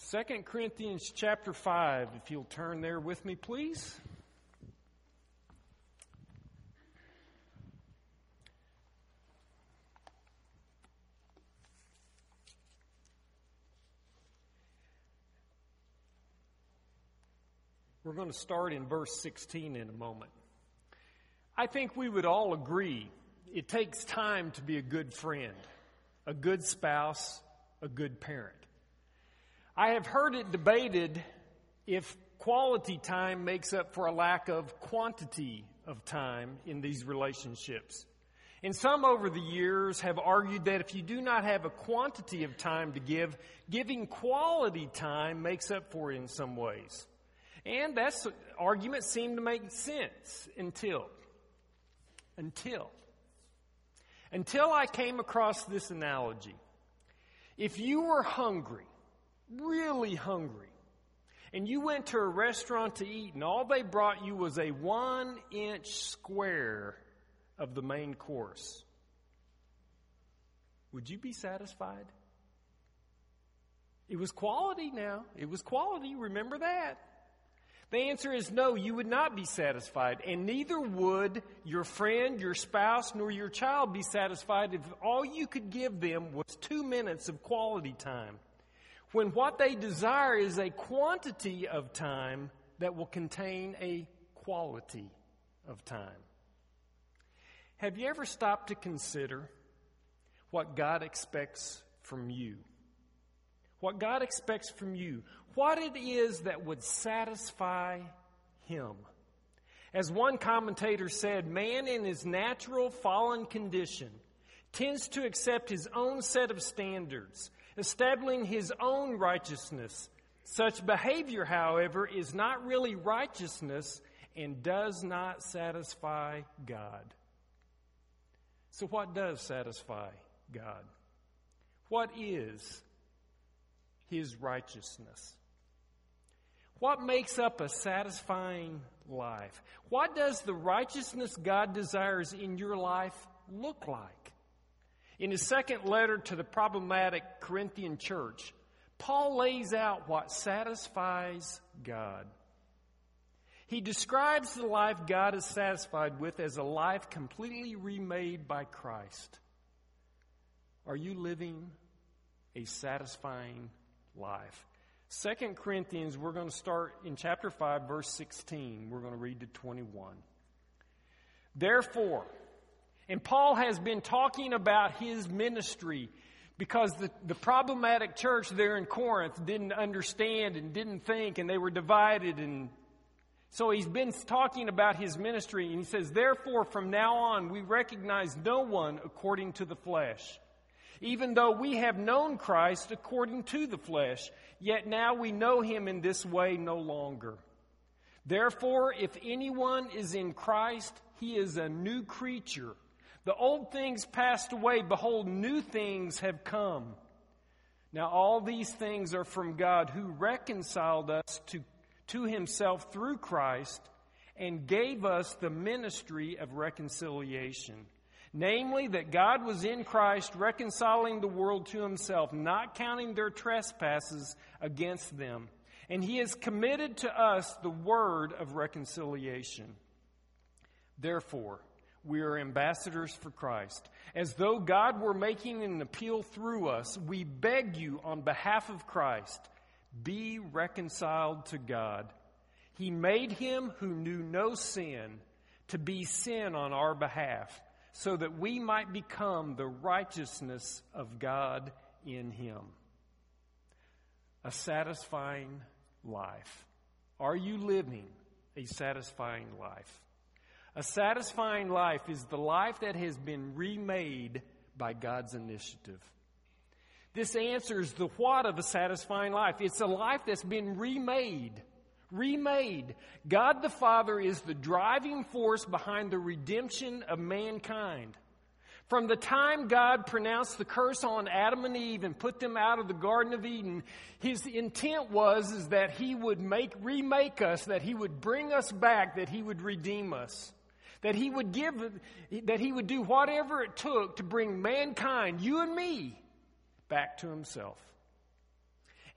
2 Corinthians chapter 5, if you'll turn there with me, please. We're going to start in verse 16 in a moment. I think we would all agree it takes time to be a good friend, a good spouse, a good parent. I have heard it debated if quality time makes up for a lack of quantity of time in these relationships. And some over the years have argued that if you do not have a quantity of time to give, giving quality time makes up for it in some ways. And that argument seemed to make sense until I came across this analogy. If you were hungry, really hungry, and you went to a restaurant to eat and all they brought you was a 1-inch square of the main course, would you be satisfied? It was quality now. It was quality. Remember that. The answer is no, you would not be satisfied, and neither would your friend, your spouse, nor your child be satisfied if all you could give them was 2 minutes of quality time, when what they desire is a quantity of time that will contain a quality of time. Have you ever stopped to consider what God expects from you? What God expects from you. What it is that would satisfy Him. As one commentator said, man in his natural fallen condition tends to accept his own set of standards, establishing his own righteousness. Such behavior, however, is not really righteousness and does not satisfy God. So what does satisfy God? What is His righteousness? What makes up a satisfying life? What does the righteousness God desires in your life look like? In his second letter to the problematic Corinthian church, Paul lays out what satisfies God. He describes the life God is satisfied with as a life completely remade by Christ. Are you living a satisfying life? 2 Corinthians, we're going to start in chapter 5, verse 16. We're going to read to 21. Therefore, and Paul has been talking about his ministry because the problematic church there in Corinth didn't understand and didn't think, and they were divided. And so he's been talking about his ministry, and he says, therefore, from now on, we recognize no one according to the flesh. Even though we have known Christ according to the flesh, yet now we know Him in this way no longer. Therefore, if anyone is in Christ, he is a new creature. The old things passed away. Behold, new things have come. Now all these things are from God, who reconciled us to Himself through Christ and gave us the ministry of reconciliation. Namely, that God was in Christ reconciling the world to Himself, not counting their trespasses against them. And He has committed to us the word of reconciliation. Therefore, we are ambassadors for Christ. As though God were making an appeal through us, we beg you on behalf of Christ, be reconciled to God. He made Him who knew no sin to be sin on our behalf, so that we might become the righteousness of God in Him. A satisfying life. Are you living a satisfying life? A satisfying life is the life that has been remade by God's initiative. This answers the what of a satisfying life. It's a life that's been remade. Remade. God the Father is the driving force behind the redemption of mankind. From the time God pronounced the curse on Adam and Eve and put them out of the Garden of Eden, His intent was that He would remake us, that He would bring us back, that He would redeem us, that He would do whatever it took to bring mankind, you and me, back to Himself.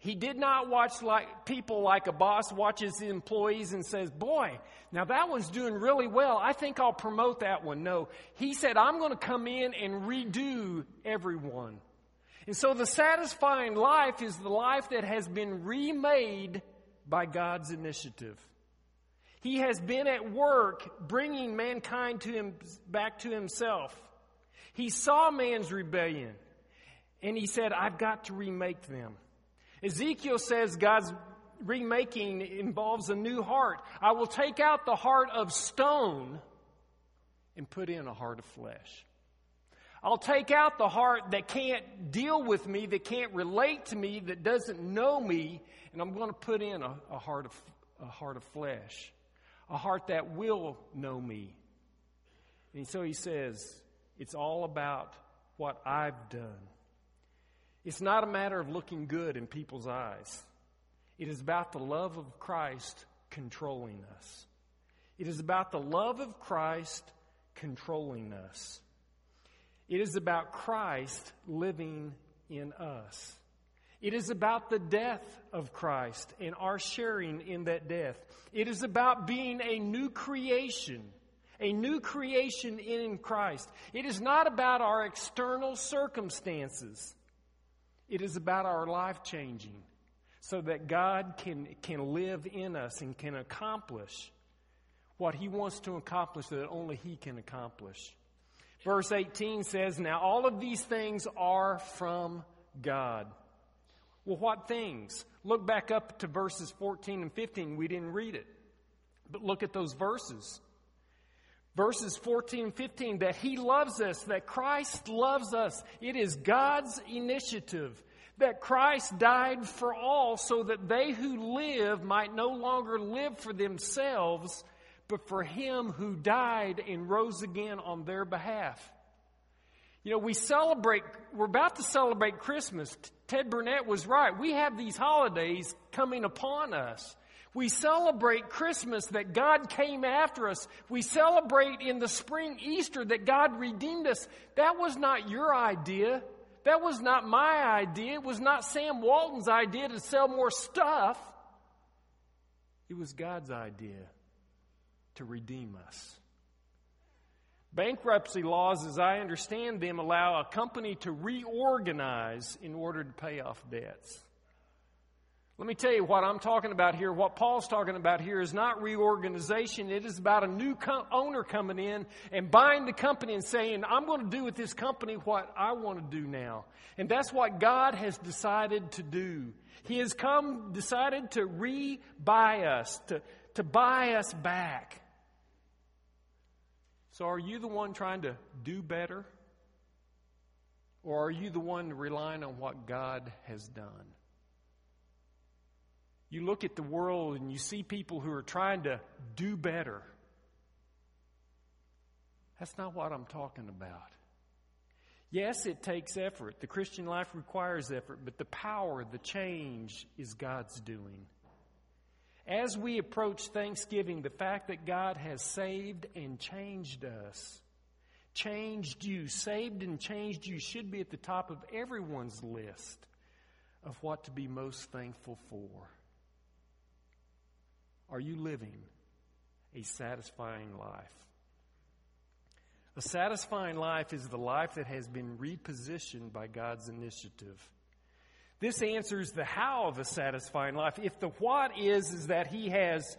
He did not watch like people like a boss watches his employees and says, boy, now that one's doing really well. I think I'll promote that one. No, he said, I'm going to come in and redo everyone. And so the satisfying life is the life that has been remade by God's initiative. He has been at work bringing mankind to him back to himself. He saw man's rebellion, and he said, I've got to remake them. Ezekiel says God's remaking involves a new heart. I will take out the heart of stone and put in a heart of flesh. I'll take out the heart that can't deal with me, that can't relate to me, that doesn't know me, and I'm going to put in a heart of flesh, a heart that will know me. And so he says, it's all about what I've done. It's not a matter of looking good in people's eyes. It is about the love of Christ controlling us. It is about the love of Christ controlling us. It is about Christ living in us. It is about the death of Christ and our sharing in that death. It is about being a new creation in Christ. It is not about our external circumstances. It is about our life changing so that God can live in us and can accomplish what He wants to accomplish that only He can accomplish. Verse 18 says, now all of these things are from God. Well, what things? Look back up to verses 14 and 15. We didn't read it. But look at those verses. Verses 14 and 15, that He loves us, that Christ loves us. It is God's initiative. That Christ died for all so that they who live might no longer live for themselves, but for Him who died and rose again on their behalf. You know, we're about to celebrate Christmas. Ted Burnett was right. We have these holidays coming upon us. We celebrate Christmas that God came after us. We celebrate in the spring Easter that God redeemed us. That was not your idea. That was not my idea. It was not Sam Walton's idea to sell more stuff. It was God's idea to redeem us. Bankruptcy laws, as I understand them, allow a company to reorganize in order to pay off debts. Let me tell you what I'm talking about here. What Paul's talking about here is not reorganization. It is about a new owner coming in and buying the company and saying, I'm going to do with this company what I want to do now. And that's what God has decided to do. He has decided to re-buy us, to buy us back. So are you the one trying to do better? Or are you the one relying on what God has done? You look at the world and you see people who are trying to do better. That's not what I'm talking about. Yes, it takes effort. The Christian life requires effort, but the power, the change is God's doing. As we approach Thanksgiving, the fact that God has saved and changed us, changed you, saved and changed you, should be at the top of everyone's list of what to be most thankful for. Are you living a satisfying life? A satisfying life is the life that has been repositioned by God's initiative. This answers the how of a satisfying life. If the what is that He has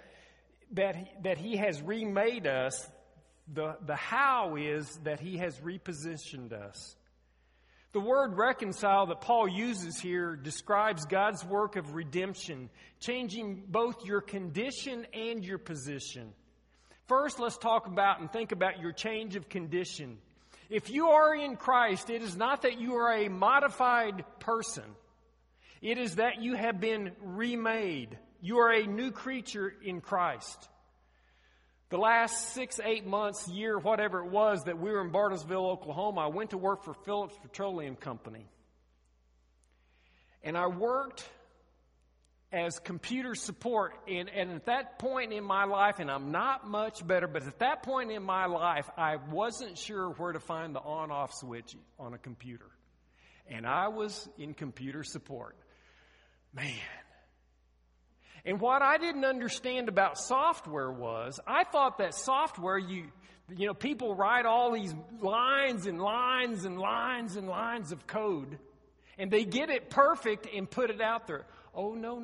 remade us, the how is that He has repositioned us. The word reconcile that Paul uses here describes God's work of redemption, changing both your condition and your position. First, let's talk about and think about your change of condition. If you are in Christ, it is not that you are a modified person. It is that you have been remade. You are a new creature in Christ. The last 6, 8 months, year, whatever it was that we were in Bartlesville, Oklahoma, I went to work for Phillips Petroleum Company. And I worked as computer support. And at that point in my life, and I'm not much better, but at that point in my life, I wasn't sure where to find the on-off switch on a computer. And I was in computer support. Man. And what I didn't understand about software was, I thought that software, you know, people write all these lines and lines and lines and lines of code, and they get it perfect and put it out there. Oh, no.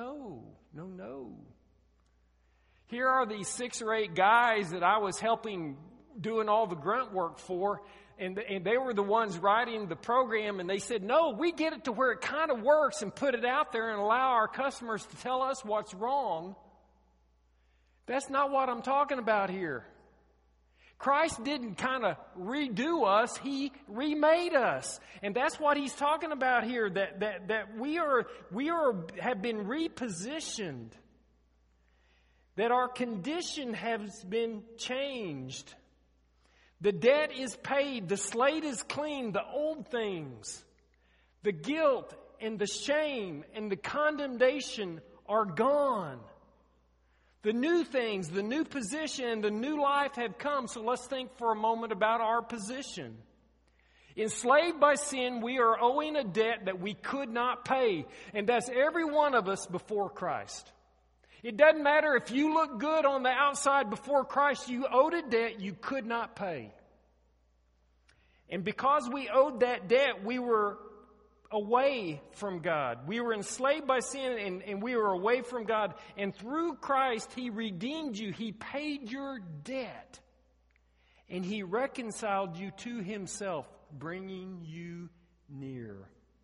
Here are these 6 or 8 guys that I was helping doing all the grunt work for, and they were the ones writing the program, and they said, no, we get it to where it kind of works and put it out there and allow our customers to tell us what's wrong. That's not what I'm talking about here. Christ didn't kind of redo us, He remade us. And that's what He's talking about here, that we have been repositioned. That our condition has been changed. The debt is paid. The slate is clean. The old things, the guilt and the shame and the condemnation are gone. The new things, the new position, and the new life have come. So let's think for a moment about our position. Enslaved by sin, we are owing a debt that we could not pay. And that's every one of us before Christ. It doesn't matter if you look good on the outside before Christ, you owed a debt you could not pay. And because we owed that debt, we were away from God. We were enslaved by sin and we were away from God. And through Christ, He redeemed you. He paid your debt. And He reconciled you to Himself, bringing you near.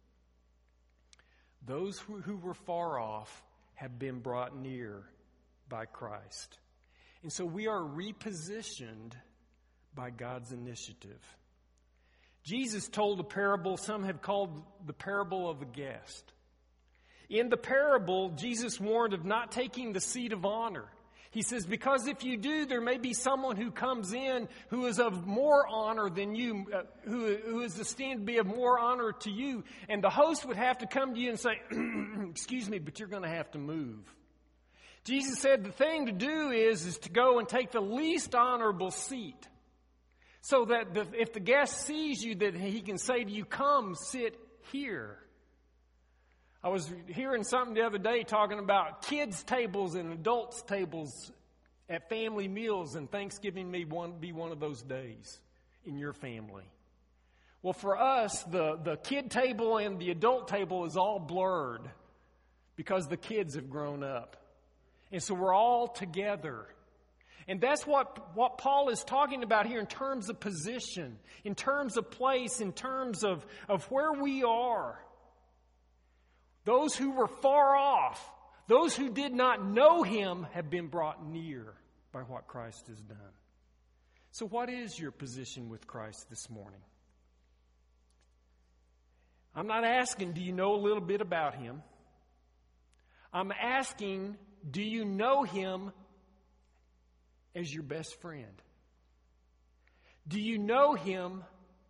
Those who were far off have been brought near by Christ. And so we are repositioned by God's initiative. Jesus told a parable some have called the parable of the guest. In the parable, Jesus warned of not taking the seat of honor. He says, because if you do, there may be someone who comes in who is of more honor than you, who is esteemed to be of more honor to you. And the host would have to come to you and say, excuse me, but you're going to have to move. Jesus said the thing to do is to go and take the least honorable seat. So that if the guest sees you, that he can say to you, come sit here. I was hearing something the other day talking about kids' tables and adults' tables at family meals, and Thanksgiving may be one of those days in your family. Well, for us, the kid table and the adult table is all blurred because the kids have grown up. And so we're all together. And that's what Paul is talking about here in terms of position, in terms of place, in terms of where we are. Those who were far off, those who did not know Him have been brought near by what Christ has done. So what is your position with Christ this morning? I'm not asking, do you know a little bit about Him? I'm asking, do you know Him as your best friend? Do you know Him,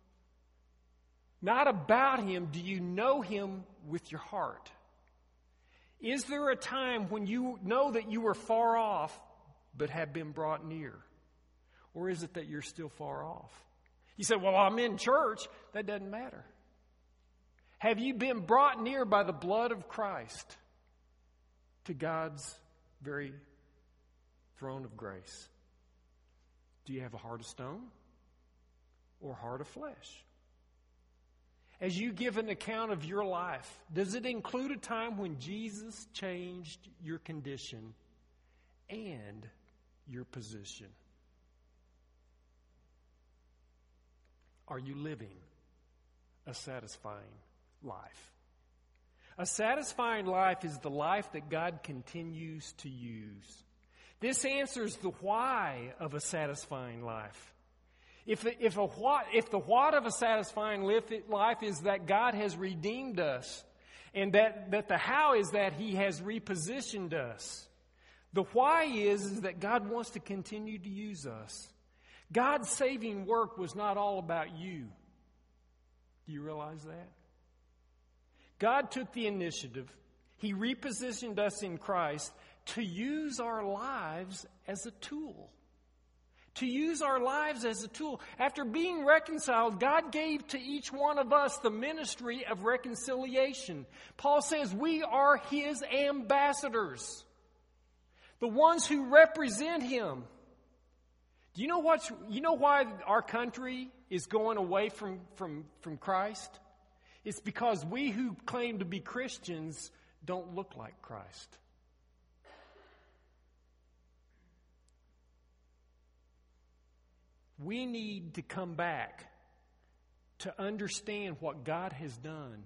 not about Him, do you know Him with your heart? Is there a time when you know that you were far off but have been brought near? Or is it that you're still far off? You say, well, I'm in church. That doesn't matter. Have you been brought near by the blood of Christ to God's very throne of grace? Do you have a heart of stone or a heart of flesh? As you give an account of your life, does it include a time when Jesus changed your condition and your position? Are you living a satisfying life? A satisfying life is the life that God continues to use. This answers the why of a satisfying life. If the what of a satisfying life is that God has redeemed us, and that the how is that He has repositioned us. The why is that God wants to continue to use us. God's saving work was not all about you. Do you realize that? God took the initiative. He repositioned us in Christ to use our lives as a tool, To use our lives as a tool. After being reconciled, God gave to each one of us the ministry of reconciliation. Paul says we are His ambassadors. The ones who represent Him. Do you know why our country is going away from Christ? It's because we who claim to be Christians don't look like Christ. We need to come back to understand what God has done.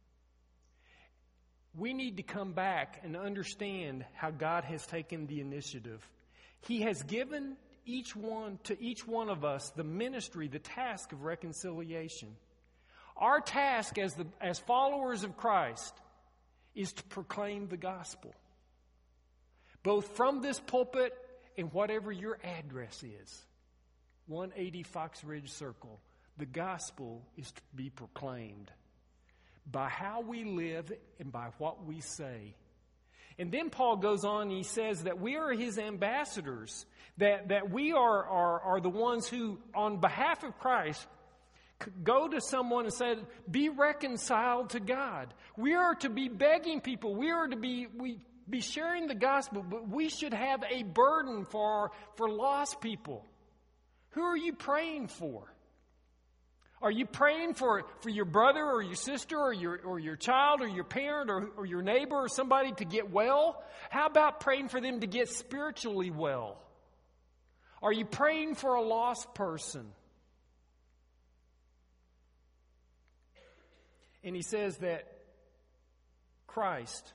We need to come back and understand how God has taken the initiative. He has given each one of us the ministry, the task of reconciliation. Our task as followers of Christ is to proclaim the gospel, both from this pulpit and whatever your address is. 180 Fox Ridge Circle. The gospel is to be proclaimed by how we live and by what we say. And then Paul goes on and he says that we are His ambassadors, that we are the ones who, on behalf of Christ, go to someone and say, be reconciled to God. We are to be begging people. We are to be sharing the gospel, but we should have a burden for lost people. Who are you praying for? Are you praying for your brother or your sister or your child or your parent or your neighbor or somebody to get well? How about praying for them to get spiritually well? Are you praying for a lost person? And he says that Christ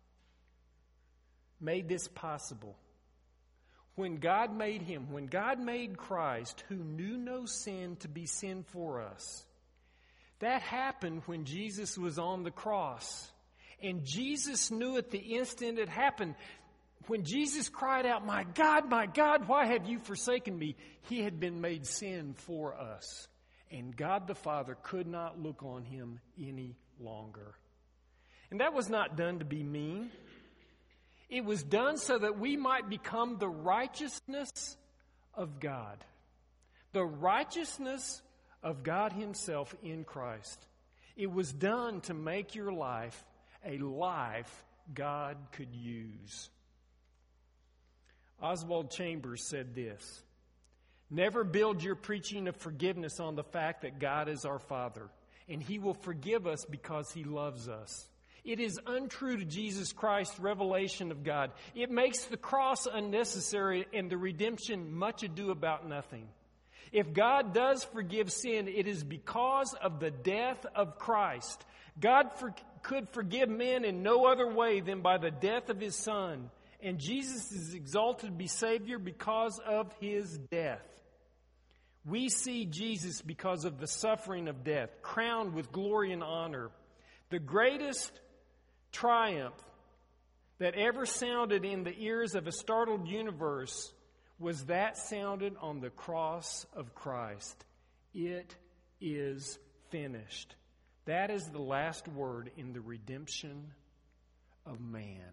made this possible. When God made Christ, who knew no sin, to be sin for us, that happened when Jesus was on the cross. And Jesus knew at the instant it happened. When Jesus cried out, my God, why have you forsaken me? He had been made sin for us. And God the Father could not look on Him any longer. And that was not done to be mean. It was done so that we might become the righteousness of God. The righteousness of God Himself in Christ. It was done to make your life a life God could use. Oswald Chambers said this: never build your preaching of forgiveness on the fact that God is our Father, and He will forgive us because He loves us. It is untrue to Jesus Christ's revelation of God. It makes the cross unnecessary and the redemption much ado about nothing. If God does forgive sin, it is because of the death of Christ. God could forgive men in no other way than by the death of His Son. And Jesus is exalted to be Savior because of His death. We see Jesus because of the suffering of death, crowned with glory and honor. The greatest triumph that ever sounded in the ears of a startled universe was that sounded on the cross of Christ. It is finished. That is the last word in the redemption of man.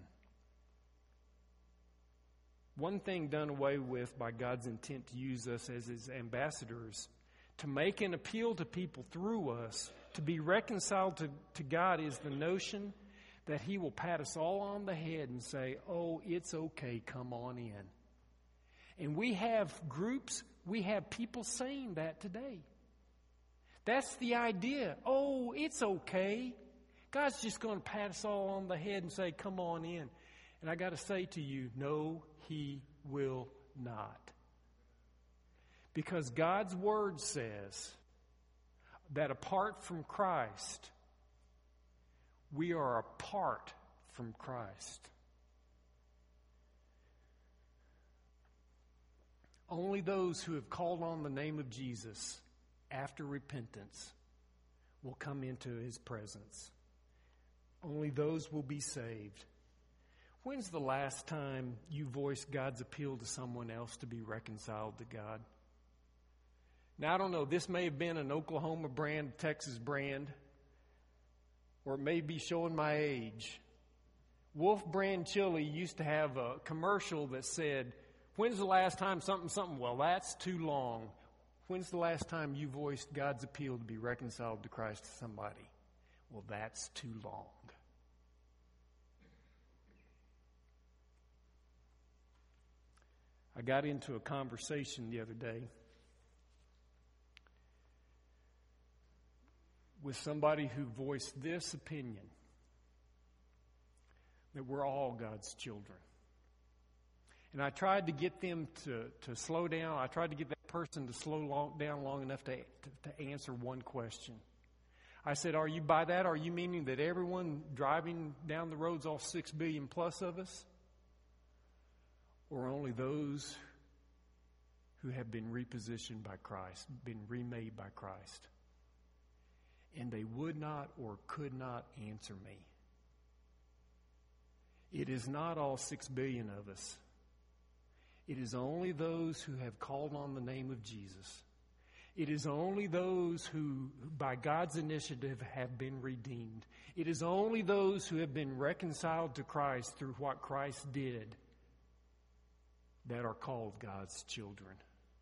One thing done away with by God's intent to use us as His ambassadors, to make an appeal to people through us, to be reconciled to God, is the notion that He will pat us all on the head and say, oh, it's okay, come on in. And we have groups, we have people saying that today. That's the idea. Oh, it's okay. God's just going to pat us all on the head and say, come on in. And I got to say to you, no, He will not. Because God's Word says that apart from Christ, we are apart from Christ. Only those who have called on the name of Jesus after repentance will come into His presence. Only those will be saved. When's the last time you voiced God's appeal to someone else to be reconciled to God? Now, I don't know. This may have been an Oklahoma brand, Texas brand, or it may be showing my age. Wolf Brand Chili used to have a commercial that said, When's the last time something? Well, that's too long. When's the last time you voiced God's appeal to be reconciled to Christ to somebody? Well, that's too long. I got into a conversation the other day with somebody who voiced this opinion, that we're all God's children. And I tried to get them to slow down. I tried to get that person to slow down long enough to answer one question. I said, are you by that? Are you meaning that everyone driving down the road's all 6 billion plus of us? Or only those who have been repositioned by Christ, been remade by Christ? And they would not or could not answer me. It is not all 6 billion of us. It is only those who have called on the name of Jesus. It is only those who, by God's initiative, have been redeemed. It is only those who have been reconciled to Christ through what Christ did that are called God's children.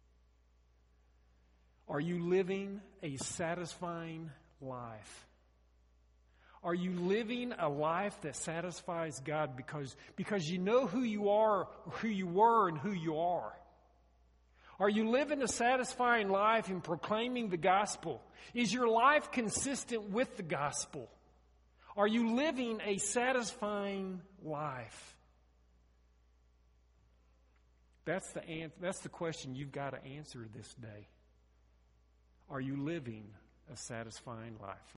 Are you living a satisfying life? Are you living a life that satisfies God because you know who you are, who you were, and who you are? Are you living a satisfying life in proclaiming the gospel? Is your life consistent with the gospel? Are you living a satisfying life? That's the question you've got to answer this day. Are you living a satisfying life?